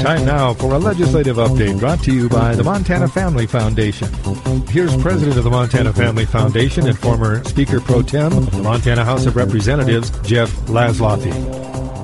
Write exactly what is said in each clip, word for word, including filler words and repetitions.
Time now for a legislative update brought to you by the Montana Family Foundation. Here's President of the Montana Family Foundation and former Speaker Pro Tem of the Montana House of Representatives, Jeff Laszloffy.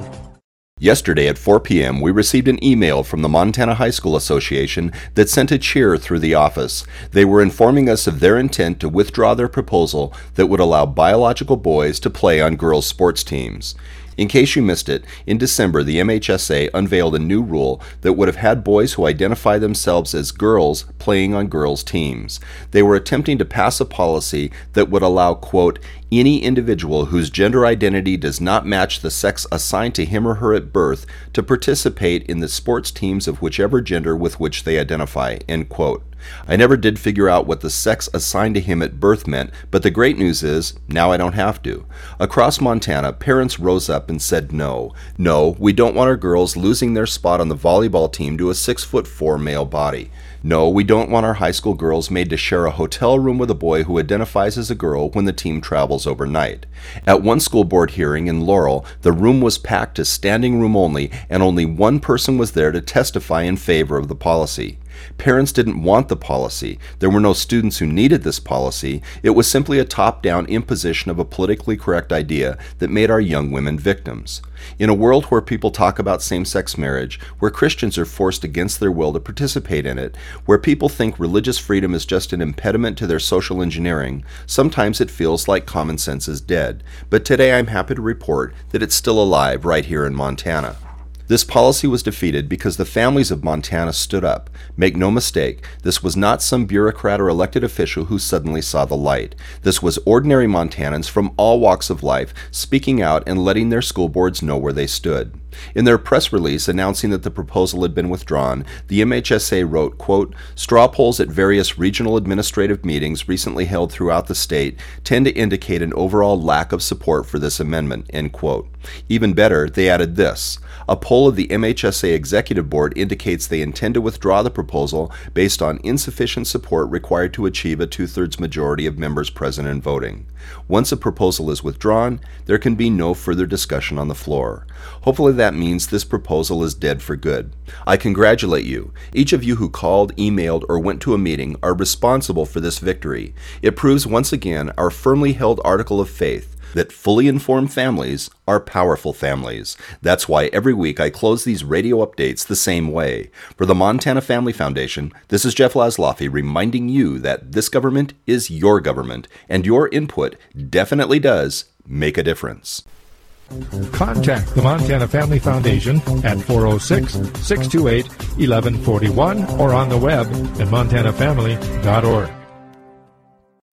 Yesterday at four p.m., we received an email from the Montana High School Association that sent a cheer through the office. They were informing us of their intent to withdraw their proposal that would allow biological boys to play on girls' sports teams. In case you missed it, in December, the M H S A unveiled a new rule that would have had boys who identify themselves as girls playing on girls' teams. They were attempting to pass a policy that would allow, quote, any individual whose gender identity does not match the sex assigned to him or her at birth to participate in the sports teams of whichever gender with which they identify, end quote. I never did figure out what the sex assigned to him at birth meant, but the great news is, now I don't have to. Across Montana, parents rose up and said no. No, we don't want our girls losing their spot on the volleyball team to a six foot four male body. No, we don't want our high school girls made to share a hotel room with a boy who identifies as a girl when the team travels overnight. At one school board hearing in Laurel, the room was packed to standing room only, and only one person was there to testify in favor of the policy. Parents didn't want the policy. There were no students who needed this policy. It was simply a top-down imposition of a politically correct idea that made our young women victims. In a world where people talk about same-sex marriage, where Christians are forced against their will to participate in it, where people think religious freedom is just an impediment to their social engineering, sometimes it feels like common sense is dead. But today I'm happy to report that it's still alive right here in Montana. This policy was defeated because the families of Montana stood up. Make no mistake, this was not some bureaucrat or elected official who suddenly saw the light. This was ordinary Montanans from all walks of life speaking out and letting their school boards know where they stood. In their press release announcing that the proposal had been withdrawn, the M H S A wrote, quote, straw polls at various regional administrative meetings recently held throughout the state tend to indicate an overall lack of support for this amendment, end quote. Even better, they added this. A poll of the M H S A Executive Board indicates they intend to withdraw the proposal based on insufficient support required to achieve a two-thirds majority of members present and voting. Once a proposal is withdrawn, there can be no further discussion on the floor. Hopefully that means this proposal is dead for good. I congratulate you. Each of you who called, emailed, or went to a meeting are responsible for this victory. It proves once again our firmly held article of faith, that fully informed families are powerful families. That's why every week I close these radio updates the same way. For the Montana Family Foundation, this is Jeff Laszloffy reminding you that this government is your government, and your input definitely does make a difference. Contact the Montana Family Foundation at four oh six, six two eight, one one four one or on the web at montana family dot org.